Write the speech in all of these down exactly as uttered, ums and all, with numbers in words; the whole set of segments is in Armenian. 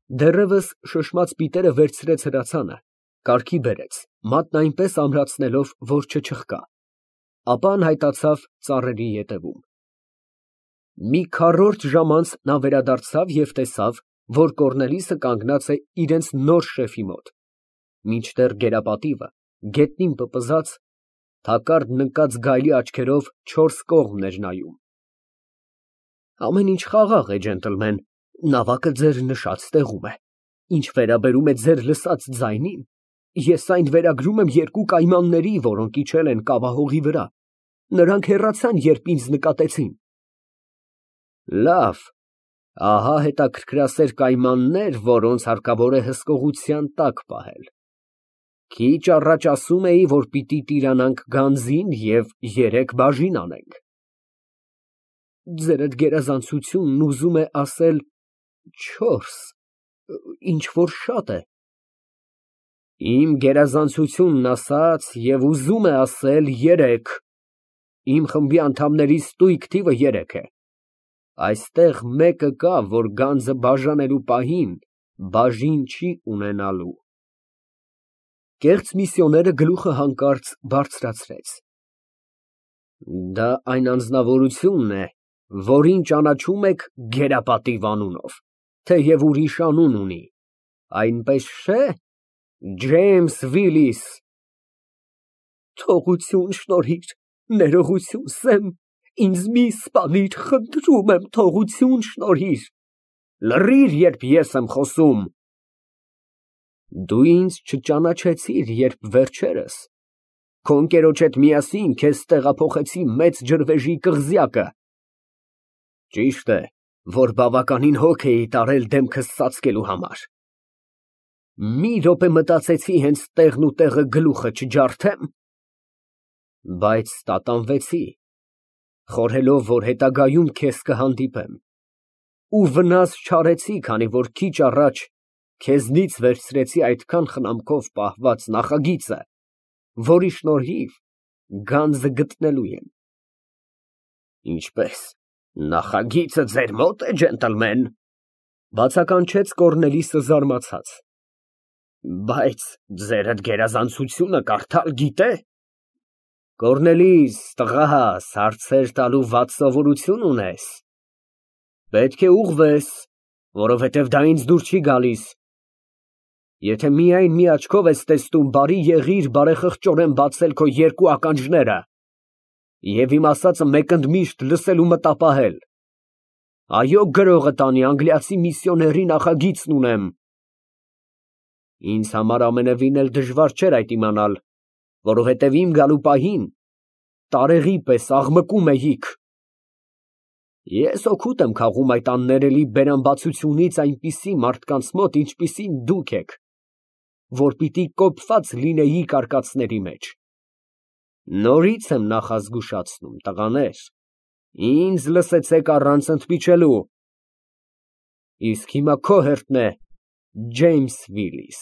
Դեռևս շշմած պիտերը վերցրեց հրացանը, կառքի բերեց, մատն այնպես ամրացնելով, որ չչխկա, ապա անհայտացավ ծառերի ետևում։ Մի քառորդ ժամ անց նա վերադարձավ և տեսավ, որ Կոռնելիսը կանգնած է իրենց նոր շեֆի մոտ, մինչդեռ գերապատիվը, գետնին պպզած, հակառդ նկած գայլի աչքերով չորս կողմն էր նայում։ Ամեն ինչ խաղաղ է, ջենտլմեն, նավակը ձեր նշած տեղում է, ինչ վերաբերում է ձեր լսած ձայնին, ես այն վերագրում եմ երկու կայմանների, որոնք իջել են կավահողի վրա, նրանք հեռացան, երբ ինձ նկատեցին։ Լավ, ահա հետաքրքրասեր կայմաններ, որոնց հարկավոր է հսկողության տակ պահել։ Քիչ առաջ ասում էի, որ պիտի տիրանանք գանձին և երեք բաժին անենք։ Ձերդ գերազանցությունն ուզում է ասել չորս, ինչ որ շատ է։ Իմ գերազանցությունն ասաց և ուզում է ասել երեք, իմ խմբի անդամների ստույգ թիվը երեք է, այստեղ մեկը կա, որ գանձը բաժանելու պահին բաժին չի ունենալու։ Կեղծ միսիոները գլուխը հանկարծ բարձրացրեց։ Դա այն անձնավորությունն է, որին ճանաչում եք գերապատիվ անունով, թեև ուրիշ անուն ունի, այնպես չէ՞, Ջեյմս Վիլլիս։ Թողություն շնորհիր, ներողություն սեմ, ինձ մի սպանիր, խնդրում եմ, թողություն շնորհիր։ Լռիր, երբ ես եմ խոսում։ Դու ինձ չճանաչեցիր, երբ վերջերս քո ընկերոջ հետ միասին քեզ տեղափոխեցի մեծ ջրվեժի կղզյակը։ Ճիշտ է, որ բավականին հոգ էի տարել դեմքս ծածկելու համար։ Մի րոպե մտածեցի հենց տեղն ու տեղը գլուխը չջարդեմ, բայց տատանվեցի, խորհելով, որ հետագայում քեզ կհանդիպեմ, ու վնաս չարեցի, քանի որ քիչ առաջ քեզնից վերցրեցի այդքան խնամքով պահված նախագիծը, որի շնորհիվ գանձը գտնելու եմ։ Ինչպե՞ս, նախագիծը ձեր մոտ է, ջենտլմեն, բացականչեց Կոռնելիսը զարմացած։ Բայց ձերդ գերազանցությունը կարդալ գիտե։ Կոռնելիս, տղաս, հարցեր տալու վատ սովորություն ունես։ Պետք է ուղղվես, որովհետև դա ինձ դուր չի գալիս։ Եթե միայն մի աչքով ես տեսնում, բարի եղիր բարեխղճորեն բացել քո երկու ականջները և իմ ասածը մեկընդմիշտ լսելու մտապահել։ Այո, գրողը տանի, անգլիացի միսիոների նախագիծն ունեմ։ Ինձ համար ամենևին էլ դժվար չէր այդ իմանալ, որովհետև իմ գալու պահին տարեղի պես աղմկում էիք։ Ես օգուտ եմ քաղում այդ աններելի բերամբացությունից այնպիսի մարդկանց մոտ, ինչպիսին դուք եք, որ պիտի կոփված լինեիք արկածների մեջ։ Նորից եմ նախազգուշացնում, տղաներ, ինձ լսեցեք առանց ընդմիջելու։ Իսկ հիմա քո հերթն է, Ջեյմս Վիլլիս։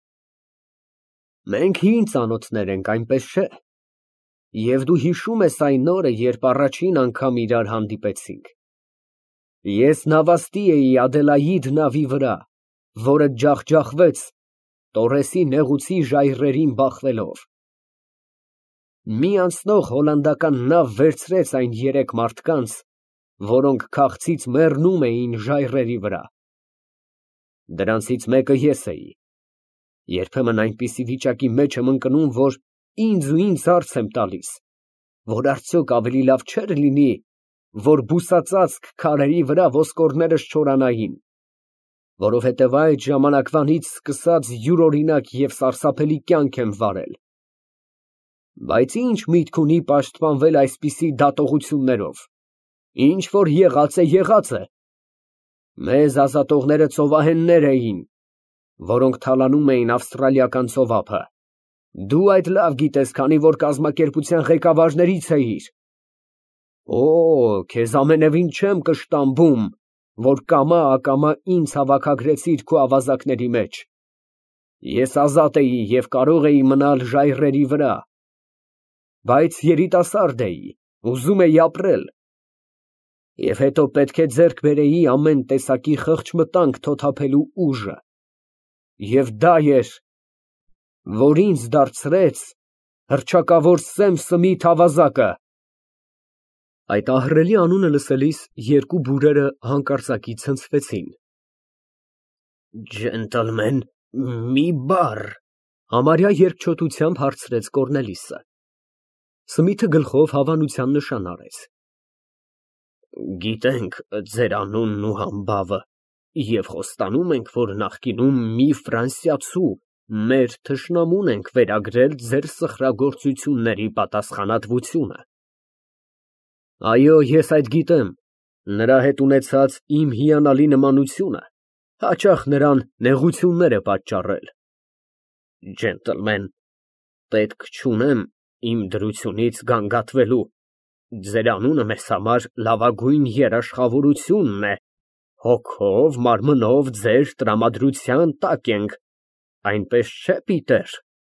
Մենք հին ծանոթներ ենք, այնպես չէ՞։ Եվ դու հիշում ես այն օրը, երբ առաջին անգամ իրար հանդիպեցինք։ Ես նավաստի էի Ադելաիդ նավի վրա, որը ջախջախվեց Տորրեսի նեղուցի ժայռերին բախվելով։ Մի անցնող հոլանդական նավ վերցրեց այն երեք մարդկանց, որոնք քաղցից մեռնում էին ժայռերի վրա։ Դրանցից մեկը ես էի։ Երբեմն այնպիսի վիճակի մեջ եմ ընկնում, որ ինձ ու ինձ հարց եմ տալիս, որ արդյոք ավելի լավ չէր լինի, որ բուսածածկ քարերի վրա ոսկորներս չորանային, որովհետև այդ ժամանակվանից սկսած յուրօրինակ և սարսափելի կյանք եմ վարել։ Բայց ինչ միտք ունի պաշտպանվել այսպիսի դատողություններով, ինչ որ եղած է, եղած է։ Մեզ ազատողները ծովահեններ էին, որոնք թալանում էին ավստրալիական ծովափը։ Դու այդ լավ գիտես, քանի որ կազմակերպության ղեկավարներից էիր։ Օ, քեզ ամենևին չեմ կշտամբում, որ կամա֊ակամա ինձ հավաքագրեցիր քո ավազակների մեջ։ Ես ազատ էի և կարող էի մնալ ժայռերի վրա, բայց երիտասարդ էի, ուզում էի ապրել։ Եվ հետո պետք է ձեռք բերեի ամեն տեսակի խղճ մտանք թոթափելու ուժը։ Եվ դա էր, որ ինձ դարձրեց հռչակավոր Սեմ Սմիթ ավազակը։ Այդ ահռելի անունը լսելիս երկու բուրերը հանկարծակի ցնցվեցին։ Ջենտլմեն, մի բառ, համարյա երկչոտությամբ հարցրեց Կոռնելիսը։ Սմիթը գլխով հավանության նշան արեց։ Գիտենք ձեր անունն ու համբավը և խոստանում ենք, որ նախկինում մի ֆրանսիացու մեր թշնամուն ենք վերագրել ձեր սխրագործությունների պատասխանատվությունը։ Այո, ես այդ գիտեմ, նրա հետ ունեցած իմ հիանալի նմանությունը հաճախ նրան նեղություններ է պատճառել։ Ջենտլմեն, պետք չունեմ իմ դրությունից գանգատվելու, ձեր անունը մեզ համար լավագույն երաշխավորությունն է, հոգով, մարմնով ձեր տրամադրության տակ ենք, այնպես չէ՞, Պիտեր։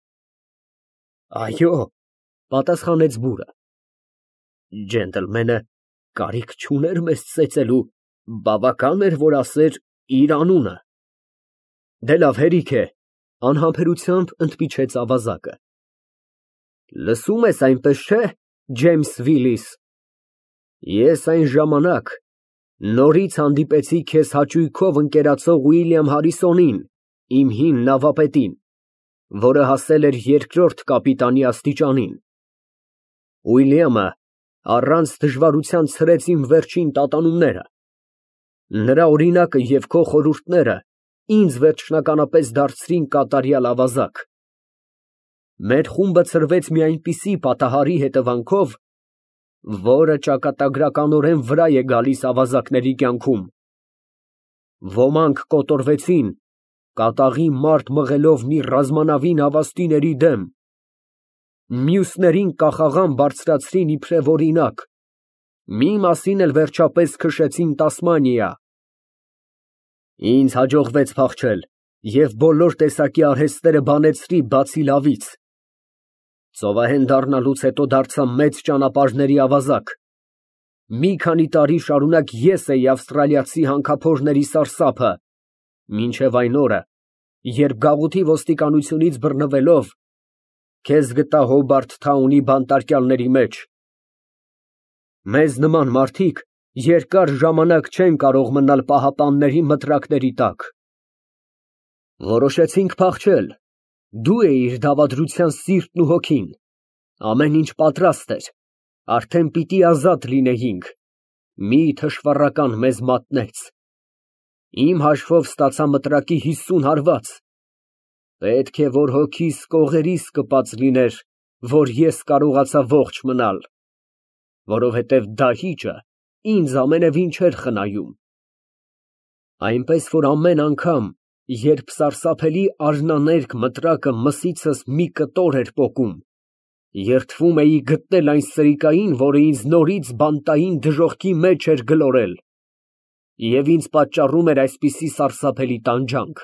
Այո, պատասխանեց բուրը։ Ջենտլմենը կարիք չուներ մեզ ծեծելու, բավական էր, որ ասեր իր անունը։ Դե լավ, հերիք է, անհամբերությամբ ընդմիջեց ավազակը։ Լսում ես, այնպես չէ, Ջեյմս Վիլիս, ես այն ժամանակ նորից հանդիպեցի քեզ հաճույքով ընկերացող Ուիլյամ Հարիսոնին, իմ հին նավապետին, որը հասել էր երկրորդ կապիտանի աստիճանին։ Ուիլյամը առանց դժվարության ցրեց իմ վերջին տատանումները։ Նրա օրինակը և քո խորհուրդները ինձ վերջնականապես դարձրին կատարյալ ավազակ։ Մեր խումբը ցրվեց մի այնպիսի պատահարի հետևանքով, որը ճակատագրականորեն վրա է գալիս ավազակների կյանքում։ Ոմանք կոտորվեցին, կատաղի մարդ մղելով մի ռազմանավին հավաստիների դեմ, մյուսներին կախաղան բարձրացրին իբրև օրինակ, մի մասին էլ վերջապես քշեցին Տասմանիա։ Ինձ հաջողվեց փախչել և բոլոր տեսակի արհեստները բանեցրի, բացի լավից։ Ծովահեն դառնալուց հետո դարձա մեծ ճանապարհների ավազակ։ Մի քանի տարի շարունակ ես էի ավստրալիացի հանքափորների սարսափը, մինչև այն օրը, երբ գաղութի ոստիկանությունից բռնվելով, քեզ գտա Հոբարտ Թաունի բանտարկյալների մեջ։ Մեզ նման մարդիկ երկար ժամանակ չեն կարող մնալ պահապանների մտրակների տակ։ Որոշեցինք փախչել, դու էիր դավադրության սիրտն ու հոգին, ամեն ինչ պատրաստ էր, արդեն պիտի ազատ լինեինք, մի թշվառական մեզ մատնեց, իմ հաշվով ստացա մտրակի հիսուն հարված, պետք է, որ հոգիս կողերիս կպած լիներ, որ ես կարողացա ողջ մնալ, որովհետև դահիճը ինձ ամենևին չէր խնայում։ Այնպես, որ ամեն անգամ, երբ սարսափելի արհնաներկ մտրակը մսիցս մի կտոր էր պոկում, երդվում էի գտնել այն սրիկային, որը ինձ նորից բանտային դժոխքի մեջ էր գլորել, և ինձ պատճառում էր այսպիսի սարսափելի տանջանք։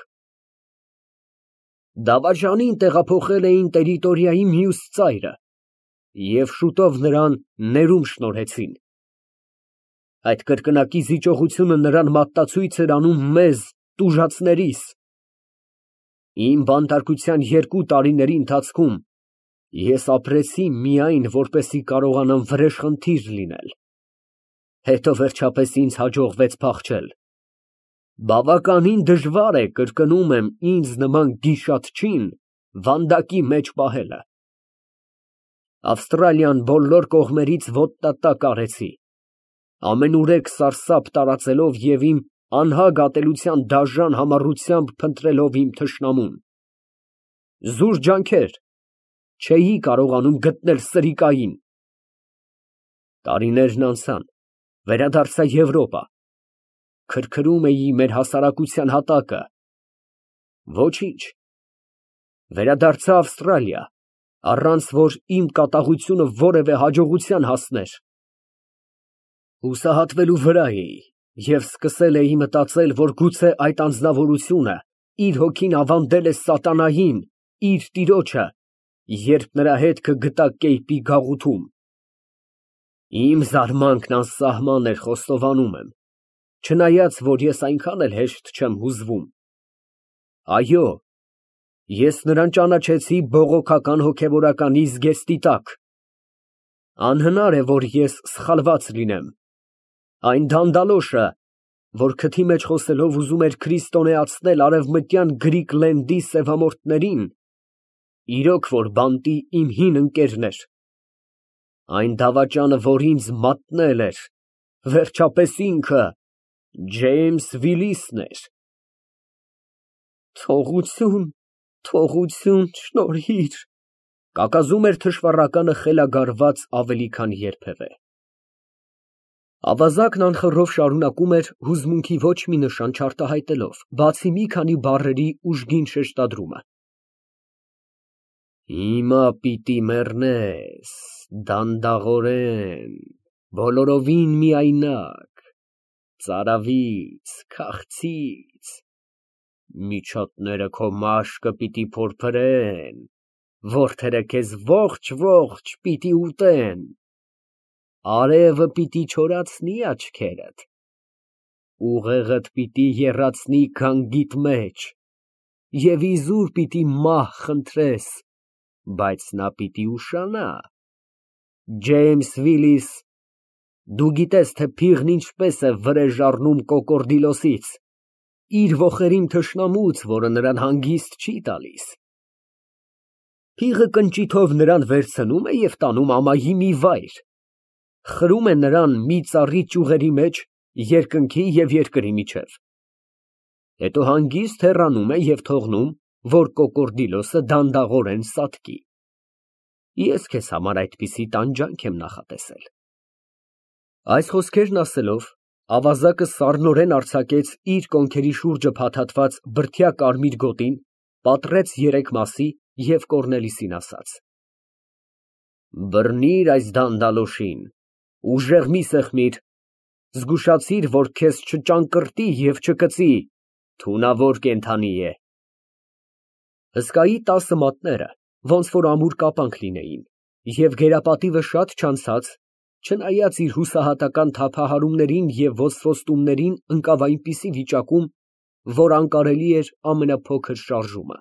Դավաճանին տեղափոխել էին տերիտորիայի մյուս ծայրը և շուտով նրան ներում շնորհեցին։ Այդ կրկնակի զիջողությունը նրան մատնացույց էր անում մեզ, տուժածներիս։ Իմ բանտարկության երկու տարիների ընթացքում ես ապրեցի միայն, որպեսզի կարողանամ վրեժխնդիր լինել։ Հետո վերջապես ինձ հաջողվեց փախչել։ Բավականին դժվար է, կրկնում եմ, ինձ նման գիշատչին վանդակի մեջ պահելը։ Ավստրալիան բոլոր կողմերից ոտնատակ արեցի, ամենուրեք սարսափ տարածելով և իմ անհագ ատելության դաժան համառությամբ փնտրելով իմ թշնամուն։ Զուր ջանքեր, չէի կարողանում գտնել սրիկային։ Տարիներն անցան, վերադարձա Եվրոպա, քրքրում էի մեր հասարակության հատակը։ Ոչինչ, վերադարձա Ավստրալիա, առանց որ իմ կատաղությունը որևէ հաջողության հասներ։ Հուսահատվելու վրա էի և սկսել էի մտածել, որ գուցե այդ անձնավորությունը իր հոգին ավանդել է սատանային, իր տիրոջը, երբ նրա հետքը գտա կեպի գաղութում։ Իմ զարմանքն անսահման էր, խոստովանում եմ, չնայած, որ ես այնքան էլ հեշտ չեմ հուզվում։ Այո, ես նրան ճանաչեցի բողոքական հոգևորականի զգեստի տակ։ Անհնար է, որ ես սխալված լինեմ։ Այն դանդալոշը, որ քթի մեջ խոսելով ուզում էր քրիստոնեացնել արևմտյան Գրիկլենդի սևամորթներին, իրոք որ բանտի իմ հին ընկերն էր։ Այն դավաճանը, որ ինձ մատնել էր, վերջապես ինքը Ջեյմս Վիլիսն էր։ Թողություն, թողություն, շնորհիր, կակազում էր թշվառականը խելագարված ավելի քան երբևէ։ Ավազակն անխռով շարունակում էր հուզմունքի ոչ մի նշան չարտահայտելով, բացի մի քանի բառերի ուժգին շեշտադրումը։ Հիմա պիտի մեռնես, դանդաղորեն, բոլորովին միայնակ, ծարավից, քաղցից, միջոտները քո մաշկը պիտի փորփրեն, որդերը քեզ ողջ֊ողջ պիտի ուտեն, արևը պիտի չորացնի աչքերդ, ուղեղդ պիտի եռացնի գանգիդ մեջ, և իզուր պիտի մահ խնդրես, բայց նա պիտի ուշանա։ Ջեյմս Վիլիս, դու գիտես, թե փիղն ինչպես է վրեժ առնում կոկորդիլոսից, իր ոխերիմ թշնամուց, որը նրան հանգիստ չի տալիս։ Փիղը կնճիթով նրան վերցնում է և տանում ամայի մի վայր, խրում է նրան մի ծառի ճյուղերի մեջ երկնքի և երկրի միջև, հետո հանգիստ հեռանում է և թողնում, որ կոկորդիլոսը դանդաղորեն սատկի։ Ես քեզ համար այդպիսի տանջանք եմ նախատեսել։ Այս խոսքերն ասելով, ավազակը սառնորեն արձակեց իր կոնքերի շուրջը փաթաթված բրդյա կարմիր գոտին, պատռեց երեք մասի և Կոռնելիսին ասաց. Բռնիր այս դանդալոշին, ուժեղ մի սեղմիր, զգուշացիր, որ քեզ չճանկռտի և չկծի, թունավոր կենդանի է։ Հսկայի տասը մատները ոնց որ ամուր կապանք լինեին, և գերապատիվը շատ չանցած, չնայած իր հուսահատական թափահարումներին և ոսպոստումներին ընկավ այնպիսի վիճակում, որ անկարելի էր ամենափոքր շարժումը։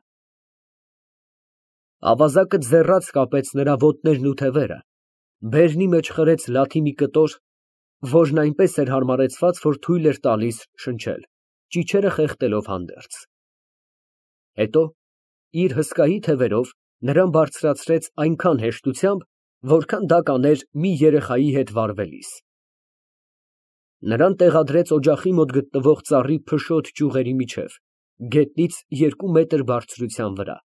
Ավազակը ձեռաց կապեց նրա ոտներն ու թևերը, բերնի մեջ խրեց լաթի մի կտոր, որն այնպես էր հարմարեցված, որ թույլ էր տալիս շնչել, ճիչերը խեղդելով հանդերձ։ Հետո իր հսկայի թևերով նրան բարձրացրեց այնքան հեշտությամբ, որքան դա կաներ մի երեխայի հետ վարվելիս։ Նրան տեղադրեց օջախի մոտ գտնվող ծառի փշոտ ճյուղերի միջև, գետնից երկու մետր բարձրության վրա։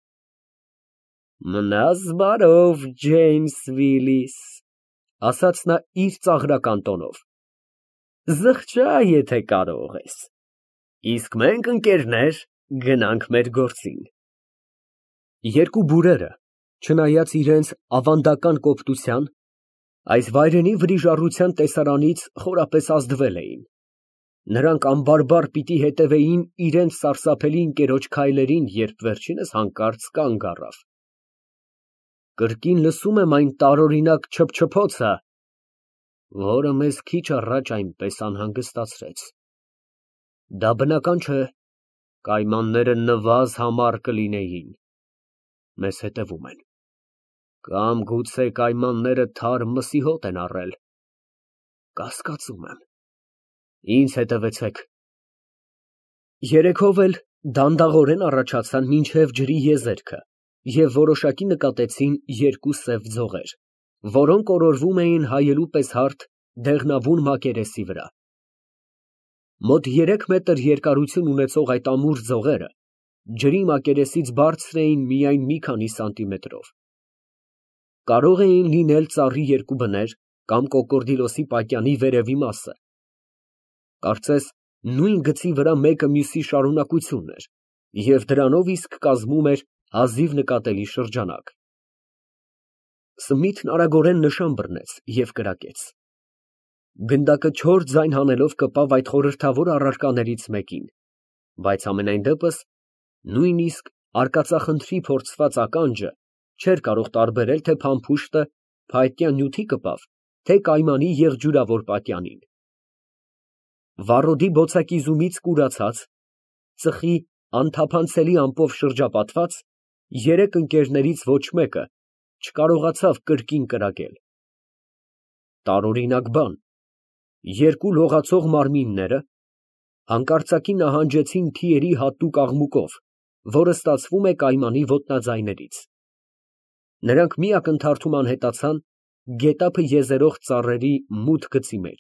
Մնաս բարով, Ջեյմս Վիլիս, ասաց նա իր ծաղրական տոնով, զղջա, եթե կարող ես, իսկ մենք, ընկերներ, գնանք մեր գործին։ Երկու բուրերը, չնայած իրենց ավանդական կոպտության, այս վայրենի վրիժառության տեսարանից խորապես ազդվել էին։ Նրանք անբարբար պիտի հետևեին իրենց սարսափելի ընկերոջ քայլերին, երբ վերջինս հանկարծ կանգ առավ։ Կրկին լսում եմ այն տարօրինակ չփչփոցը, որը մեզ քիչ առաջ այնպես անհանգստացրեց։ Դա բնական չէ, կայմանները նվազ համար կլինեին, մեզ հետևում են, կամ գուցե կայմանները թարմ մսի հոտ են առել, կասկածում եմ, ինձ հետևեցեք։ Երեքով էլ դանդաղորեն առաջացան մինչև ջրի եզերքը և որոշակի նկատեցին երկու սև ձողեր, որոնք օրորվում էին հայելու պես հարթ դեղնավուն մակերեսի վրա։ Մոտ երեք մետր երկարություն ունեցող այդ ամուր ձողերը ջրի մակերեսից բարձր էին միայն մի քանի սանտիմետրով։ Կարող էին լինել ծառի երկու բներ կամ կոկորդիլոսի պատյանի վերևի մասը։ Կարծես նույն գծի վրա մեկը մյուսի շարունակությունն էր, և դրանով իսկ կազմում էր հազիվ նկատելի շրջանակ։ Սմիթն արագորեն նշան բռնեց և կրակեց։ Գնդակը չոր ձայն հանելով կպավ այդ խորհրդավոր առարկաներից մեկին, բայց համենայն դեպս նույնիսկ արկածախնդրի փորձված ականջը չէր կարող տարբերել, թե փամփուշտը փայտյա նյութի կպավ, թե կայմանի եղջյուրավոր պատյանին։ Վառոդի բոցակիզումից կուրացած, ծխի անթափանցելի ամպով շրջապատված, երեք ընկերներից ոչ մեկը չկարողացավ կրկին կրակել։ Տարօրինակ բան, երկու լողացող մարմինները հանկարծակի նահանջեցին թիերի հատուկ աղմուկով, որը ստացվում է կայմանի ոտնաձայներից։ Նրանք մի ակնթարթում անհետացան գետափը եզերող ծառերի մութ գծի մեջ։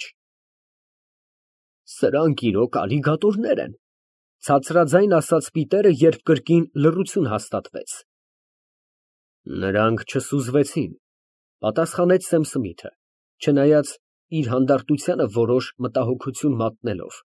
Սրանք իրոք ալիգատորներ են, ցածրաձայն ասաց Պիտերը, երբ կրկին լռություն հաստատվեց։ Նրանք չսուզվեցին, պատասխանեց Սեմսմիթը, չնայած իր հանդարտությանը որոշ մտահոգություն մատնելով։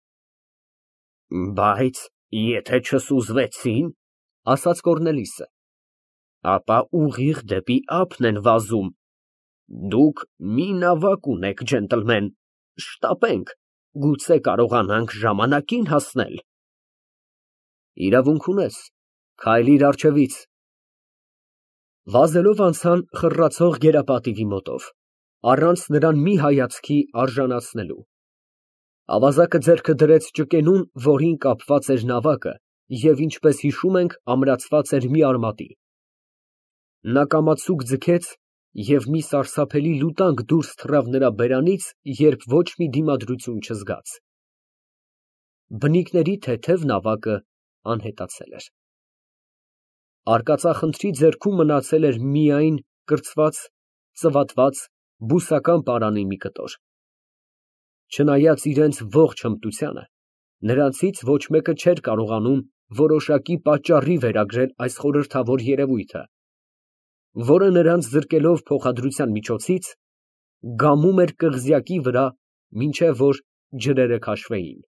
Բայց եթե չսուզվեցին, ասաց Կոռնելիսը, ապա ուղիղ դեպի ափն են վազում։ Դուք մի նավակ ունեք, ջենտլմեն, շտապենք, գուցե կարողանանք ժամանակին հասնել։ Իրավունք ունես, քայլիր առջևից։ Վազելով անցան խռռացող գերապատիվի մոտով, առանց նրան մի հայացքի արժանացնելու։ Ավազակը ձեռքը դրեց ճկենուն, որին կապված էր նավակը, և ինչպես հիշում ենք, ամրացված էր մի արմատի։ Նա կամացուկ ձգեց և մի սարսափելի լուտանք դուրս թռավ նրա բերանից, երբ ոչ մի դիմադրություն չզգաց։ Բնիկների թեթև նավակը անհետացել էր։ Արկածախնդրի ձեռքում մնացել էր միայն կրծված, ծվատված, բուսական պարանի մի կտոր։ Չնայած իրենց ողջ հմտությանը, նրանցից ոչ մեկը չէր կարողանում որոշակի պատճառի վերագրել այս խորհրդավոր երևույթը, որը նրանց զրկելով փոխադրության միջոցից, գամում էր կղզյակի վրա, մինչև որ ջրերը քաշվեին։